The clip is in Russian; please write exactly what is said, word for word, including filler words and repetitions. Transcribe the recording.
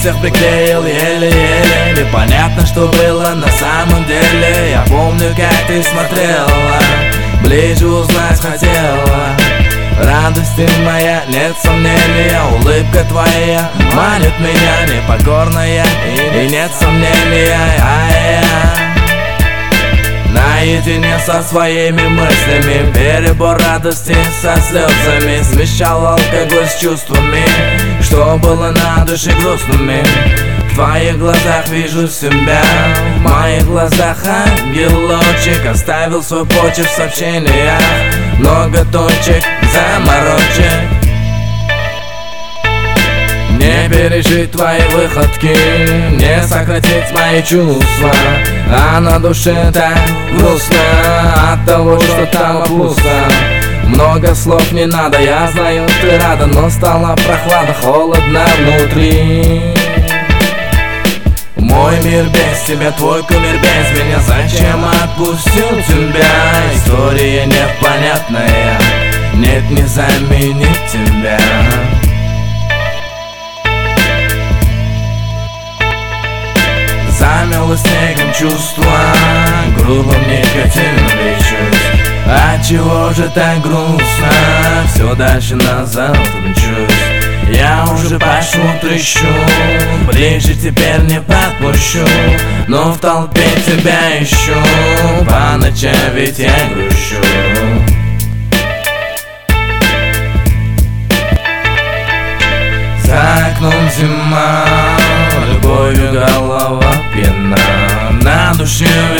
всех приклеил еле-еле. Непонятно, что было на самом деле. Я помню, как ты смотрела, ближе узнать хотела. Радость моя, нет сомнения, улыбка твоя манит меня, непокорная, и нет сомнения, а я наедине со своими мыслями, перебор радости со слезами, смещал алкоголь с чувствами, что было на душе грустными. В твоих глазах вижу себя, в моих глазах ангелочек оставил свой почерк в сообщениях, много точек, заморочек. Не пережить твои выходки, не сократить мои чувства, а на душе так грустно от того, что там пусто. Много слов не надо, я знаю, ты рада, но стала прохлада, холодно внутри. Мой мир без тебя, твой кумир без меня, зачем отпустил тебя? История непонятная, нет, не заменить тебя. Замело снегом чувства, грубым никотином лечусь. Отчего же так грустно, все дальше назад мчусь. Я уже по шву трещу, ближе теперь не подпущу, но в толпе тебя ищу, по ночам ведь я грущу. За окном зима, любовью голова пьяна, на душе